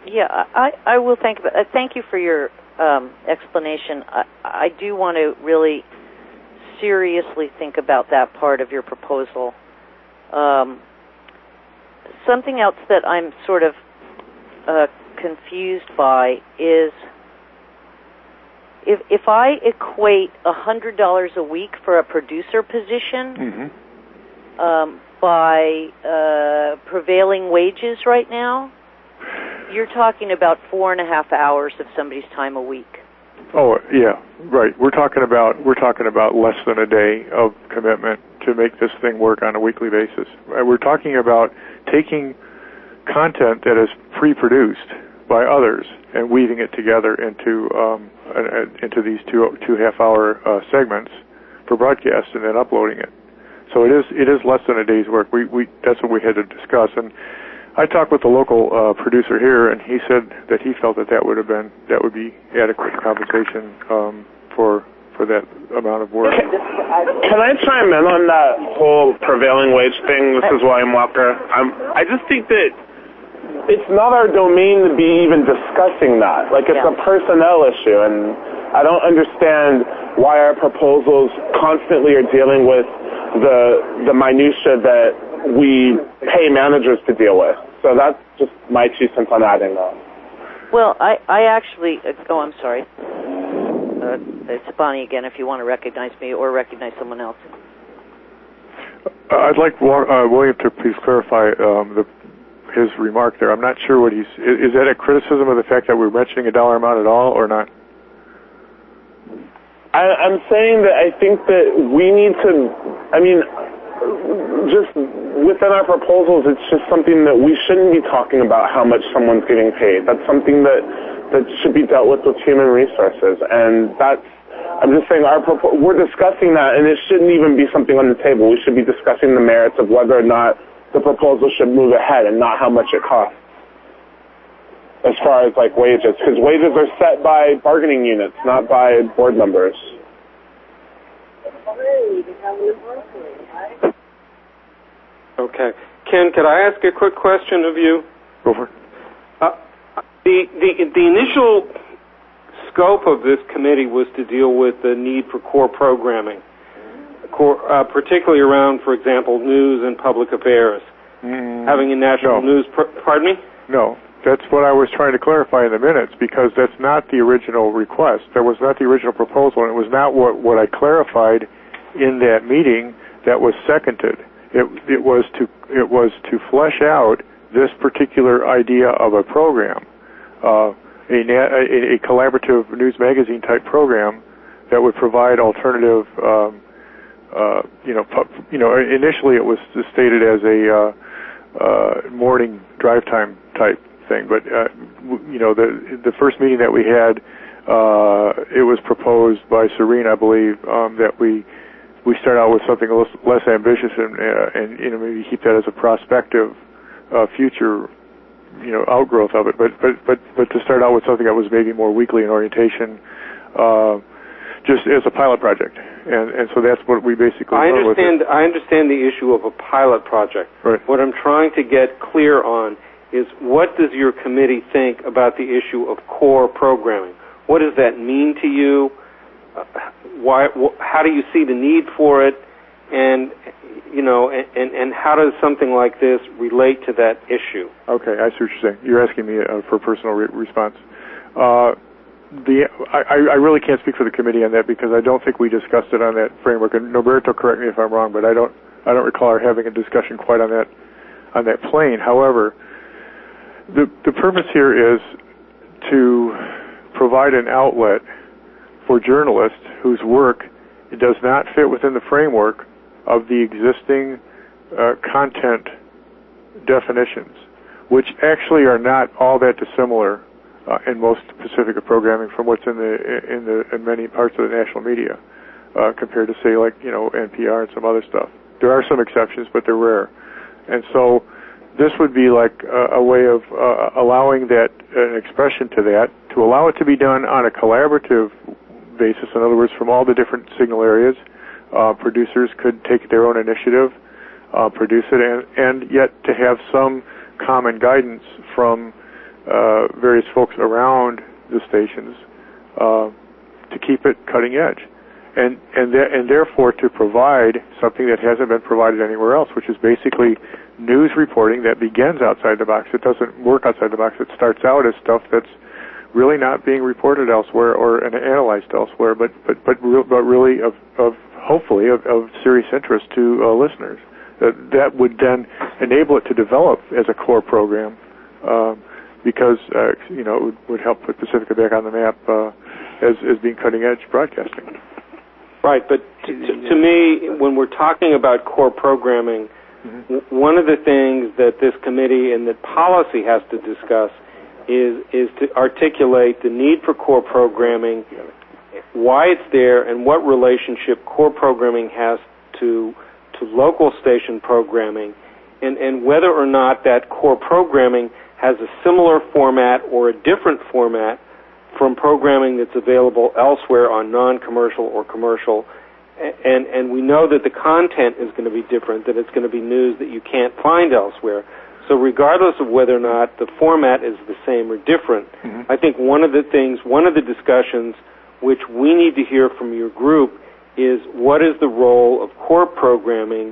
Yeah, I will think about it. Thank you for your explanation. I do want to really seriously think about that part of your proposal. Something else that I'm sort of confused by is if I equate $100 a week for a producer position by prevailing wages right now, you're talking about 4.5 hours of somebody's time a week. Oh yeah, right. We're talking about less than a day of commitment to make this thing work on a weekly basis. We're talking about taking content that is pre-produced by others and weaving it together into these two half-hour segments for broadcast and then uploading it. So it is less than a day's work. We that's what we had to discuss. And I talked with the local producer here, and he said that he felt that would be adequate compensation for that amount of work. Can I chime in on that whole prevailing wage thing? This is William Walker. I just think that it's not our domain to be even discussing that. Like, it's a personnel issue, and I don't understand why our proposals constantly are dealing with the minutia that we pay managers to deal with. So that's just my 2 cents on adding that. Well, I actually... oh, I'm sorry. It's Bonnie again, if you want to recognize me or recognize someone else. I'd like William to please clarify his remark there. I'm not sure what he's... Is that a criticism of the fact that we're mentioning a dollar amount at all, or not? I'm saying that I think that we need to... I mean, just within our proposals, it's just something that we shouldn't be talking about how much someone's getting paid. That's something that should be dealt with human resources. And I'm just saying we're discussing that, and it shouldn't even be something on the table. We should be discussing the merits of whether or not the proposal should move ahead and not how much it costs as far as like wages, because wages are set by bargaining units, not by board members. Okay. Ken, could I ask a quick question of you? Go for it. The initial scope of this committee was to deal with the need for core programming, particularly around, for example, news and public affairs. Having a national news... pardon me? No. That's what I was trying to clarify in the minutes, because that's not the original request. That was not the original proposal, and it was not what I clarified in that meeting that was seconded. It was to flesh out this particular idea of a program, a collaborative news magazine type program that would provide alternative. Initially it was stated as a morning drive time type thing, but the first meeting that we had, it was proposed by Serene, I believe, that we start out with something less ambitious and maybe keep that as a prospective future outgrowth of it, but to start out with something that was maybe more weekly in orientation, just as a pilot project, and so that's what we basically. I understand the issue of a pilot project. Right. What I'm trying to get clear on is, what does your committee think about the issue of core programming? What does that mean to you? How do you see the need for it? And how does something like this relate to that issue? Okay, I see what you're saying. You're asking me for personal response. I really can't speak for the committee on that, because I don't think we discussed it on that framework. And Norberto, correct me if I'm wrong, but I don't recall our having a discussion quite on that plane. However, the purpose here is to provide an outlet for journalists whose work does not fit within the framework of the existing content definitions, which actually are not all that dissimilar in most Pacifica programming from what's in many parts of the national media, compared to, say, like NPR and some other stuff. There are some exceptions, but they're rare. And so this would be like a way of allowing that an expression to that, to allow it to be done on a collaborative basis. In other words, from all the different signal areas, producers could take their own initiative, produce it, and yet to have some common guidance from various folks around the stations to keep it cutting edge, and therefore to provide something that hasn't been provided anywhere else, which is basically news reporting that begins outside the box. It doesn't work outside the box. It starts out as stuff that's really not being reported elsewhere or analyzed elsewhere, but really of hopefully of serious interest to listeners. That would then enable it to develop as a core program, because it would help put Pacifica back on the map as being cutting edge broadcasting. Right, but to me, when we're talking about core programming, one of the things that this committee and that policy has to discuss is to articulate the need for core programming, why it's there, and what relationship core programming has to local station programming, and whether or not that core programming has a similar format or a different format from programming that's available elsewhere on non-commercial or commercial. And we know that the content is going to be different, that it's going to be news that you can't find elsewhere. So regardless of whether or not the format is the same or different, I think one of the discussions which we need to hear from your group is what is the role of core programming,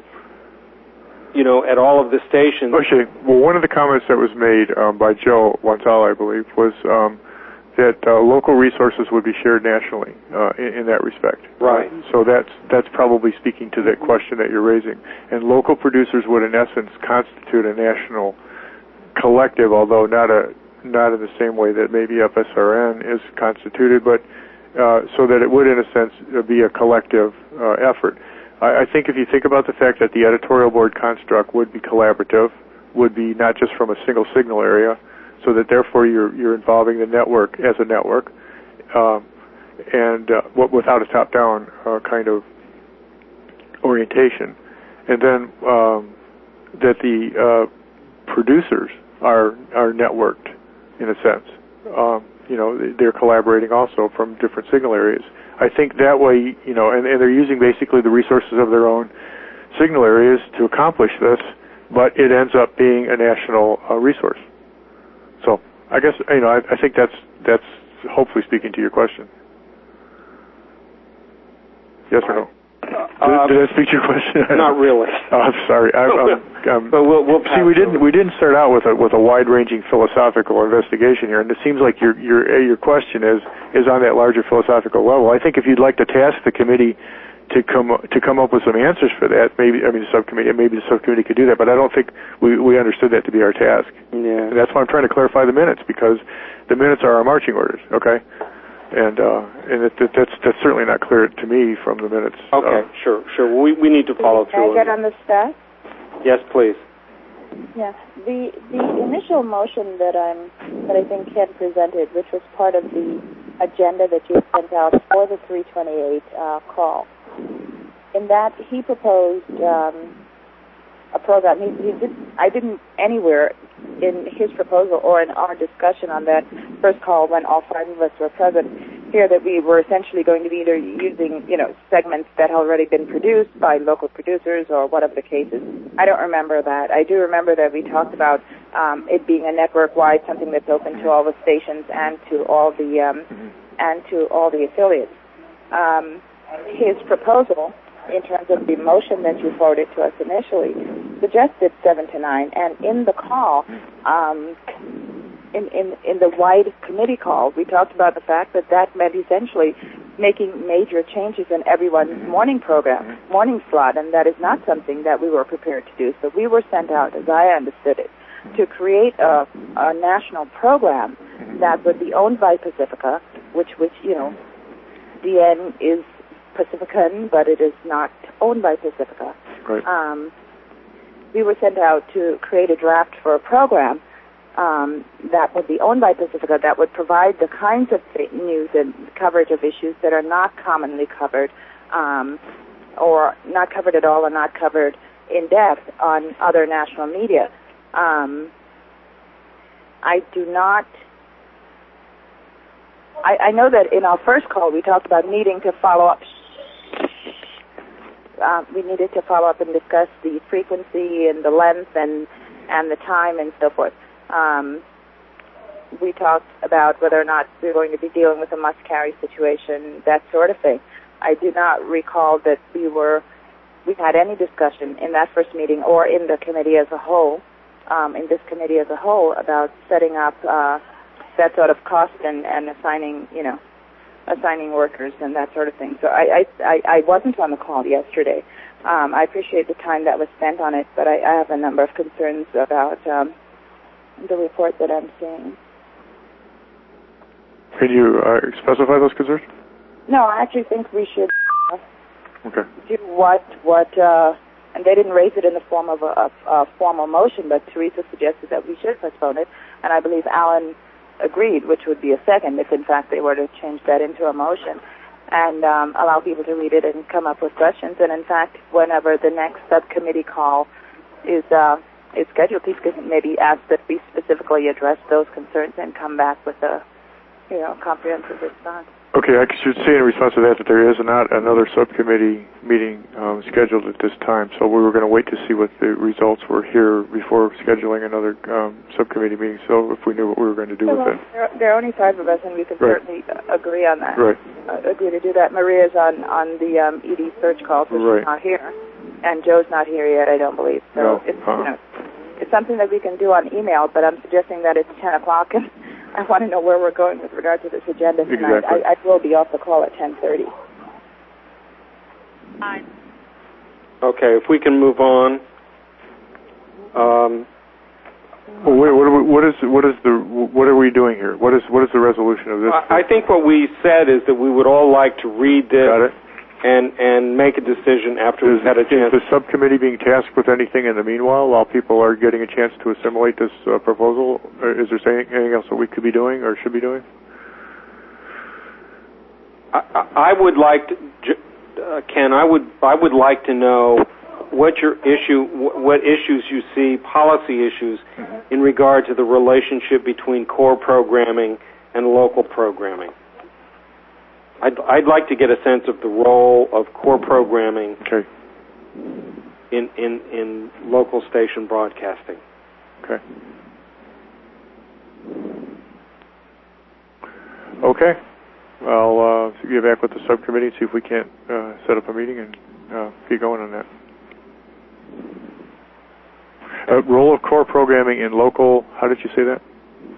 at all of the stations. Okay. Well, one of the comments that was made by Joe Wantala, I believe, was that local resources would be shared nationally in that respect. Right. So that's probably speaking to that question that you're raising. And local producers would, in essence, constitute a national collective, although not in the same way that maybe FSRN is constituted, but so that it would, in a sense, be a collective effort. I think if you think about the fact that the editorial board construct would be collaborative, would be not just from a single signal area, so that therefore you're involving the network as a network, and without a top-down kind of orientation, and then that the producers are networked in a sense. They're collaborating also from different signal areas. I think that way, and they're using basically the resources of their own signal areas to accomplish this, but it ends up being a national resource. So I guess, I think that's hopefully speaking to your question. Yes or no? Did I speak to your question? Not really. Oh, I'm sorry. But we'll see. We didn't start out with a wide-ranging philosophical investigation here, and it seems like your question is on that larger philosophical level. I think if you'd like to task the committee to come up with some answers for that, maybe the subcommittee could do that. But I don't think we understood that to be our task. Yeah. And that's why I'm trying to clarify the minutes, because the minutes are our marching orders. Okay. And that's certainly not clear to me from the minutes. Okay, sure. We need to follow through. Can I get on the staff? Yes, please. Yeah. The initial motion that I think Ken presented, which was part of the agenda that you sent out for the 328 call, in that he proposed a program. I didn't anywhere in his proposal or in our discussion on that first call when all five of us were present hear that we were essentially going to be either using, segments that had already been produced by local producers or whatever the case is. I don't remember that. I do remember that we talked about it being a network-wide, something that's open to all the stations and to all the affiliates. His proposal, in terms of the motion that you forwarded to us initially, suggested 7 to 9, and in the call, in the wide committee call, we talked about the fact that meant essentially making major changes in everyone's morning program, morning slot, and that is not something that we were prepared to do. So we were sent out, as I understood it, to create a national program that would be owned by Pacifica, which DN is Pacifican, but it is not owned by Pacifica. Right. We were sent out to create a draft for a program that would be owned by Pacifica, that would provide the kinds of news and coverage of issues that are not commonly covered, or not covered at all, or not covered in depth on other national media. I know that in our first call we talked about needing to follow up. We needed to follow up and discuss the frequency and the length and the time and so forth. we talked about whether or not we were going to be dealing with a must-carry situation, that sort of thing. I do not recall that we had any discussion in that first meeting or in the committee as a whole, about setting up that sort of cost and assigning workers and that sort of thing. So I wasn't on the call yesterday. I appreciate the time that was spent on it, but I have a number of concerns about the report that I'm seeing. Can you specify those concerns? No, I actually think we should do what and they didn't raise it in the form of a formal motion, but Teresa suggested that we should postpone it, and I believe Alan agreed, which would be a second if in fact they were to change that into a motion and allow people to read it and come up with questions. And in fact, whenever the next subcommittee call is scheduled, please maybe ask that we specifically address those concerns and come back with a comprehensive response. Okay, I should say in response to that there is not another subcommittee meeting scheduled at this time, so we were going to wait to see what the results were here before scheduling another subcommittee meeting, so if we knew what we were going to do with it. There are only 5 of us, and we can certainly agree on that. Right. Agree to do that. Maria's on the ED search call, so she's not here, and Joe's not here yet, I don't believe. So it's something that we can do on email, but I'm suggesting that it's 10 o'clock, and I want to know where we're going with regard to this agenda tonight. Exactly. I will be off the call at 10:30. Okay, if we can move on. Well, wait, what are we doing here? What is the resolution of this? I think what we said is that we would all like to read this. Got it. And make a decision after we've had a chance. Is the subcommittee being tasked with anything in the meanwhile while people are getting a chance to assimilate this proposal? Or is there anything else that we could be doing or should be doing? I would like to, Ken. I would like to know what issues you see, policy issues, in regard to the relationship between core programming and local programming. I'd like to get a sense of the role of core programming in local station broadcasting. Okay. Okay. I'll get back with the subcommittee and see if we can't set up a meeting and get going on that. Role of core programming in local, how did you say that?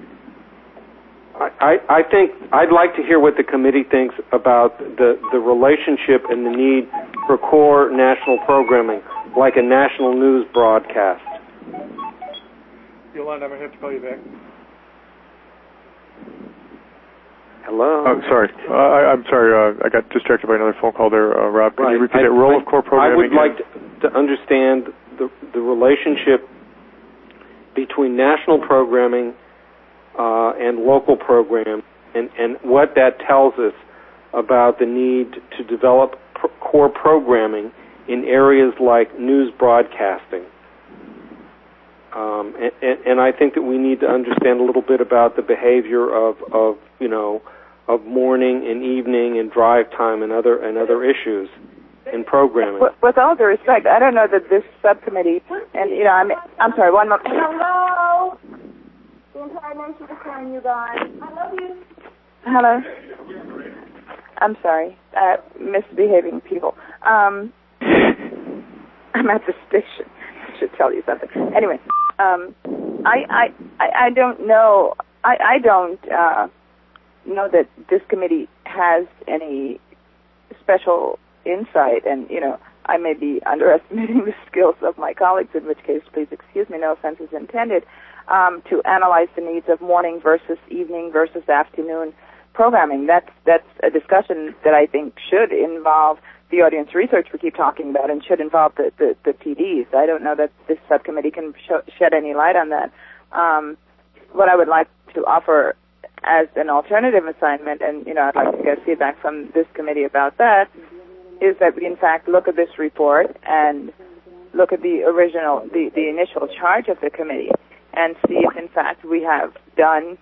I think I'd like to hear what the committee thinks about the relationship and the need for core national programming, like a national news broadcast. Yolanda, I'm going to have to call you back. Hello? Sorry. I'm sorry. I got distracted by another phone call there, Rob. Can you repeat that? Role of core programming? I would like to understand the relationship between national programming and local program, and what that tells us about the need to develop core programming in areas like news broadcasting. And I think that we need to understand a little bit about the behavior of morning and evening and drive time and other issues in programming. With all due respect, I don't know that this subcommittee, and I'm sorry, one moment. Hello. The entire nation is calling you guys. I love you. Hello. I'm sorry. Misbehaving people. I'm at the station. I should tell you something. Anyway, I don't know. I don't know that this committee has any special insight, and I may be underestimating the skills of my colleagues, in which case, please excuse me, no offense is intended, to analyze the needs of morning versus evening versus afternoon programming. That's a discussion that I think should involve the audience research we keep talking about and should involve the TDs. I don't know that this subcommittee can shed any light on that. What I would like to offer as an alternative assignment, and I'd like to get feedback from this committee about that, is that we in fact look at this report and look at the initial charge of the committee and see if in fact we have done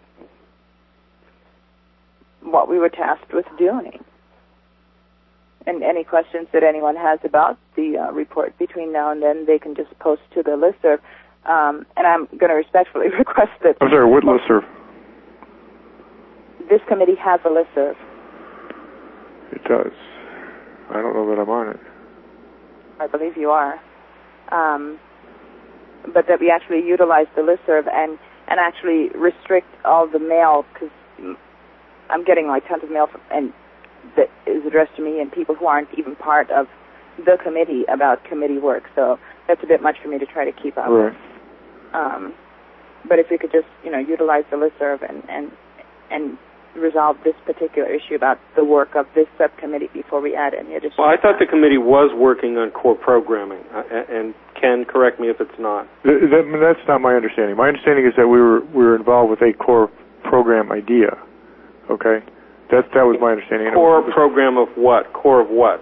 what we were tasked with doing. And any questions that anyone has about the report between now and then, they can just post to the listserv. And I'm going to respectfully request that... I'm sorry, what listserv? this committee has a listserv. It does. I don't know that I'm on it. I believe you are. But that we actually utilize the listserv and actually restrict all the mail, because I'm getting like tons of mail and that is addressed to me and people who aren't even part of the committee about committee work. So that's a bit much for me to try to keep up. Right. But if we could just, utilize the listserv and resolve this particular issue about the work of this subcommittee before we add any additional. Well, I thought the committee was working on core programming, and Ken, correct me if it's not. That's not my understanding. My understanding is that we were involved with a core program idea. Okay, that was my understanding. Core program of what? Core of what?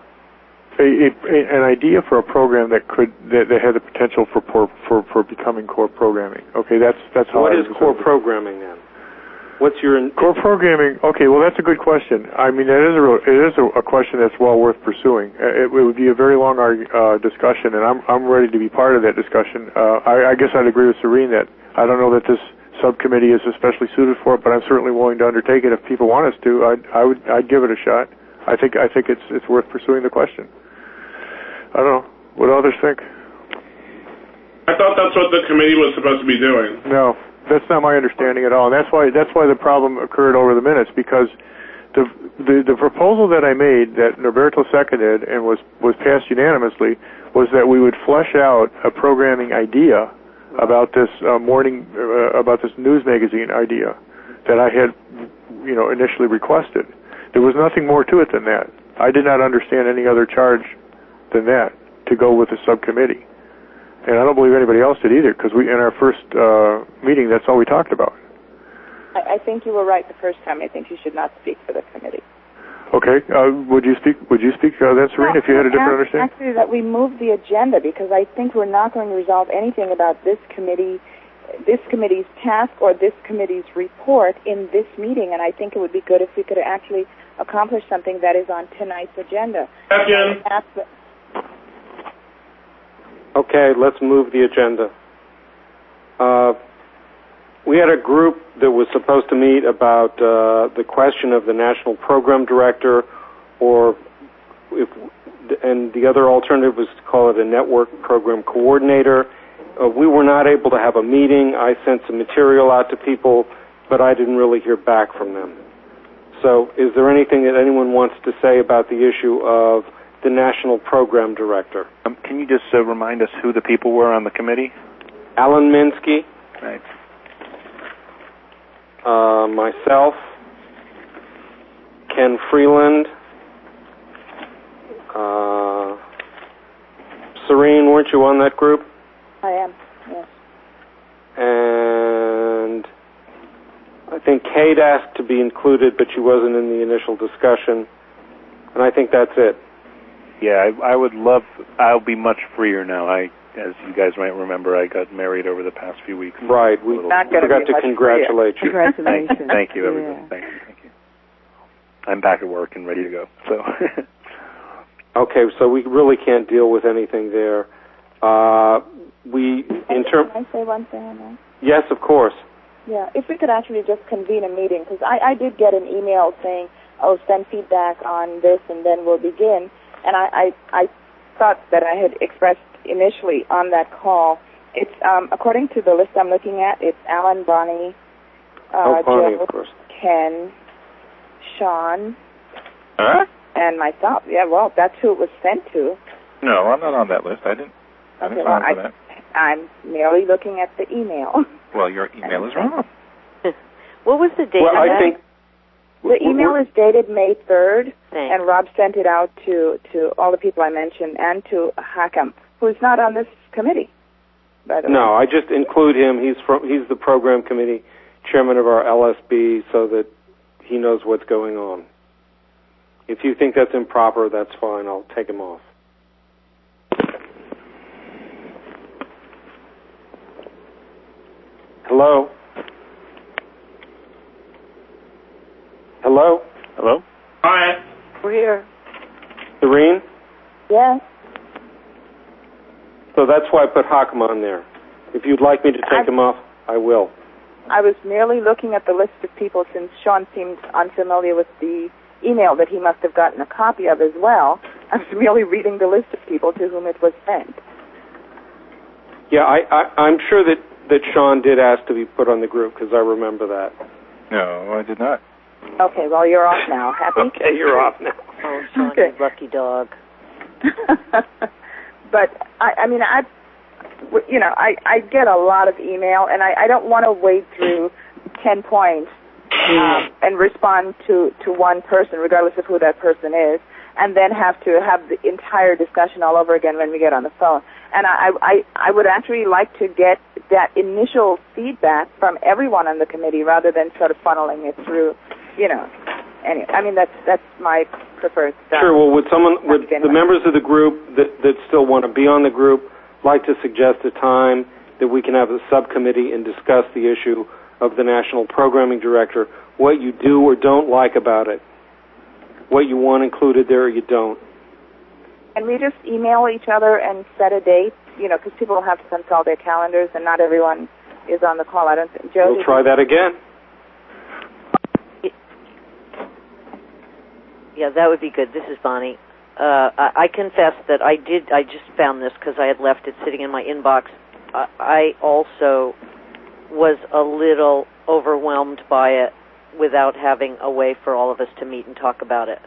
An idea for a program that had the potential for becoming core programming. Okay, that's how. What is core programming then? What's your core programming? Okay, well that's a good question. I mean, it is a question that's well worth pursuing. It would be a very long discussion, and I'm ready to be part of that discussion. I guess I'd agree with Serene that I don't know that this subcommittee is especially suited for it, but I'm certainly willing to undertake it if people want us to. I'd give it a shot. I think it's worth pursuing the question. I don't know. What do others think? I thought that's what the committee was supposed to be doing. No, that's not my understanding at all. And that's why the problem occurred over the minutes, because the proposal that I made that Norberto seconded and was passed unanimously was that we would flesh out a programming idea about this about this news magazine idea that I had initially requested. There was nothing more to it than that. I did not understand any other charge than that to go with the subcommittee. And I don't believe anybody else did either, because in our first meeting, that's all we talked about. I think you were right the first time. I think you should not speak for the committee. Okay. Would you speak then, Serene, if you had a different understanding? Actually, that we move the agenda, because I think we're not going to resolve anything about this committee's task or this committee's report in this meeting, and I think it would be good if we could actually accomplish something that is on tonight's agenda. Okay, let's move the agenda. We had a group that was supposed to meet about the question of the national program director, and the other alternative was to call it a network program coordinator. We were not able to have a meeting. I sent some material out to people, but I didn't really hear back from them. So is there anything that anyone wants to say about the issue of the national program director? Can you just remind us who the people were on the committee? Alan Minsky. Right. Myself. Ken Freeland. Serene, weren't you on that group? I am, yes. And I think Kate asked to be included, but she wasn't in the initial discussion. And I think that's it. Yeah, I'll be much freer now. As you guys might remember, I got married over the past few weeks. Right. We forgot to congratulate you. Congratulations. Thank you, everybody. Yeah. Thank you. I'm back at work and ready to go. So. Okay, so we really can't deal with anything there. Can I say one thing on that? Yes, of course. Yeah, if we could actually just convene a meeting, because I did get an email saying, send feedback on this and then we'll begin. And I thought that I had expressed initially on that call. It's according to the list I'm looking at, it's Alan, Bonnie, Bonnie, Joe, of course. Ken, Sean, and myself. Yeah, well, that's who it was sent to. No, I'm not on that list. I didn't sign for that. I'm merely looking at the email. Well, your email is wrong. What was the date of that? I think the email is dated May 3rd, Thanks. and Rob sent it out to all the people I mentioned and to Hakam, who's not on this committee, by the way. No, I just include him. He's the program committee chairman of our LSB, so that he knows what's going on. If you think that's improper, that's fine. I'll take him off. Hello? Hello? Hello? Hi. We're here. Serene? Yes. So that's why I put Hakam on there. If you'd like me to take him off, I will. I was merely looking at the list of people, since Sean seemed unfamiliar with the email that he must have gotten a copy of as well. I was merely reading the list of people to whom it was sent. Yeah, I'm sure that Sean did ask to be put on the group, because I remember that. No, I did not. Okay, well, you're off now. Happy? Okay, you're off now. Oh, Sean, Okay. you lucky dog. But, I get a lot of email, and I don't want to wade through 10 points and respond to one person, regardless of who that person is, and then have to have the entire discussion all over again when we get on the phone. And I would actually like to get that initial feedback from everyone on the committee rather than sort of funneling it through, Anyway, I mean, that's my preferred style. Sure. Well, would the members of the group that still want to be on the group like to suggest a time that we can have a subcommittee and discuss the issue of the National Programming Director, what you do or don't like about it, what you want included there or you don't? Can we just email each other and set a date? Because people have to consult their calendars, and not everyone is on the call. I don't think. Joe, we'll try that again. Yeah, that would be good. This is Bonnie. I confess that I just found this because I had left it sitting in my inbox. I also was a little overwhelmed by it without having a way for all of us to meet and talk about it.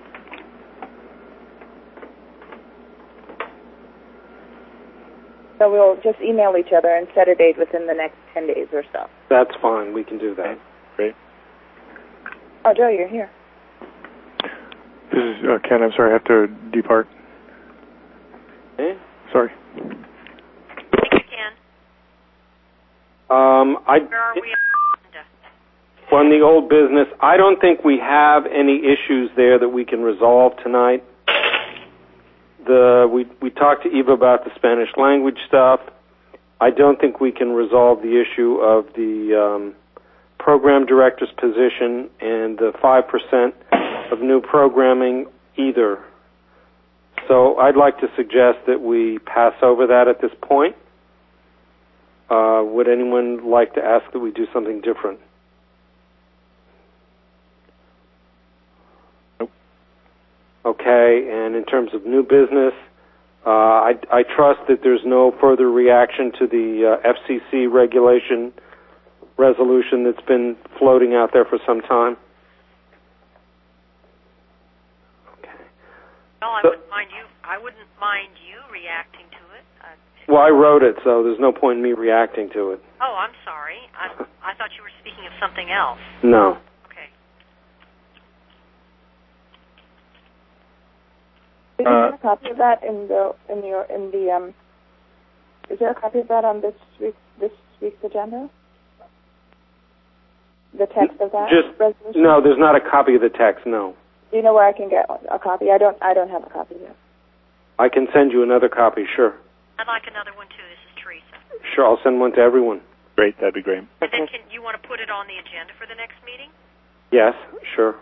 So we'll just email each other and set a date within the next 10 days or so. That's fine. We can do that. Great. Oh, Joe, you're here. This is Ken. I'm sorry, I have to depart. Okay. Sorry. Thank you, Ken. Where are we? On the old business, I don't think we have any issues there that we can resolve tonight. We talked to Eva about the Spanish language stuff. I don't think we can resolve the issue of the program director's position and the 5% of new programming either. So I'd like to suggest that we pass over that at this point. Would anyone like to ask that we do something different? Nope. Okay, and in terms of new business, I trust that there's no further reaction to the FCC regulation resolution that's been floating out there for some time. No, I wouldn't mind you reacting to it. Well, I wrote it, so there's no point in me reacting to it. Oh, I'm sorry. I thought you were speaking of something else. No. Okay. Is there a copy of that is there a copy of that on this week's agenda? The text of that resolution? No, there's not a copy of the text, no. Do you know where I can get a copy? I don't have a copy yet. I can send you another copy, sure. I'd like another one too. This is Teresa. Sure, I'll send one to everyone. Great, that'd be great. And then you want to put it on the agenda for the next meeting? Yes, sure.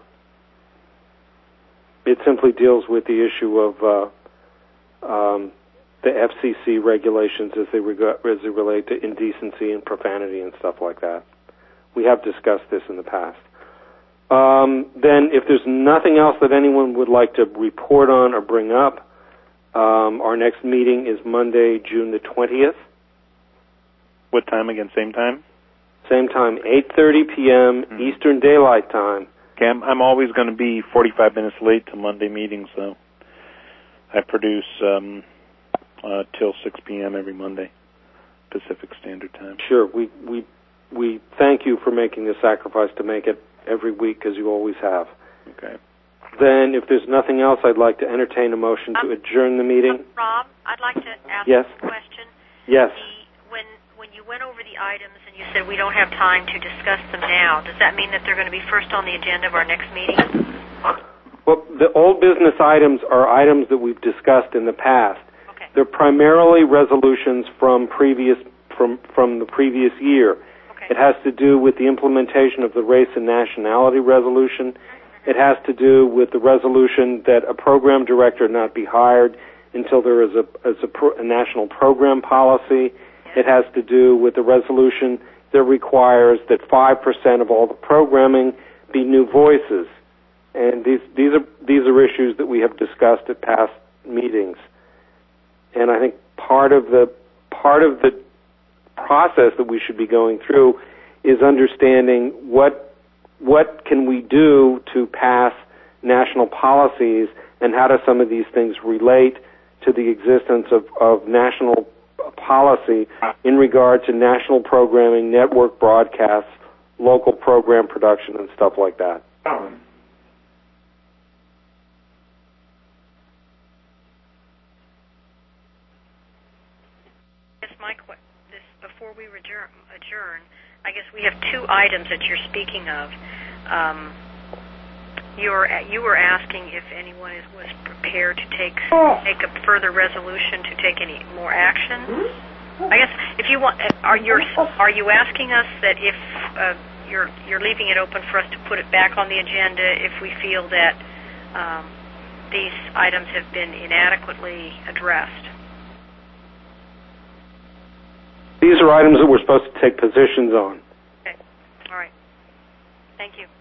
It simply deals with the issue of the FCC regulations as they relate to indecency and profanity and stuff like that. We have discussed this in the past. Then if there's nothing else that anyone would like to report on or bring up, our next meeting is Monday, June the 20th. What time again? Same time? Same time, 8:30 p.m. Eastern Daylight Time. Okay, I'm always going to be 45 minutes late to Monday meetings, so I produce till 6 p.m. every Monday, Pacific Standard Time. Sure. We thank you for making the sacrifice to make it every week, as you always have. Okay. Then, if there's nothing else, I'd like to entertain a motion to adjourn the meeting. Rob, I'd like to ask Yes. a question. Yes. When you went over the items and you said we don't have time to discuss them now, does that mean that they're going to be first on the agenda of our next meeting? Well, the old business items are items that we've discussed in the past. Okay. They're primarily resolutions from the previous year. Okay. It has to do with the implementation of the race and nationality resolution. It has to do with the resolution that a program director not be hired until there is a national program policy. It has to do with the resolution that requires that 5% of all the programming be new voices. And these are issues that we have discussed at past meetings. And I think part of the process that we should be going through is understanding what can we do to pass national policies, and how do some of these things relate to the existence of national policy in regard to national programming, network broadcasts, local program production, and stuff like that. Before we adjourn, I guess we have two items that you're speaking of. You were asking if anyone was prepared to take a further resolution to take any more action. I guess if you want, are you asking us that if you're leaving it open for us to put it back on the agenda if we feel that these items have been inadequately addressed? These are items that we're supposed to take positions on. Okay. All right. Thank you.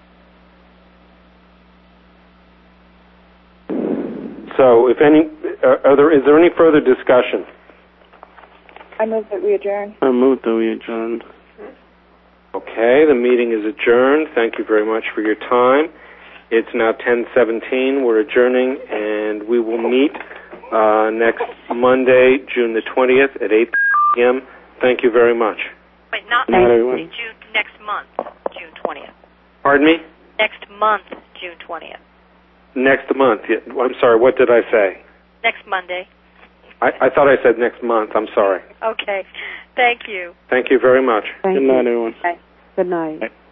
So, is there any further discussion? I move that we adjourn. I move that we adjourn. Okay, the meeting is adjourned. Thank you very much for your time. It's now 10:17. We're adjourning, and we will meet next Monday, June the 20th at 8 p.m. Thank you very much. Wait, not next June, next month, June 20th. Pardon me? Next month, June 20th. Next month. I'm sorry, what did I say? Next Monday. I thought I said next month. I'm sorry. Okay. Thank you. Thank you very much. Good night, everyone. Good night.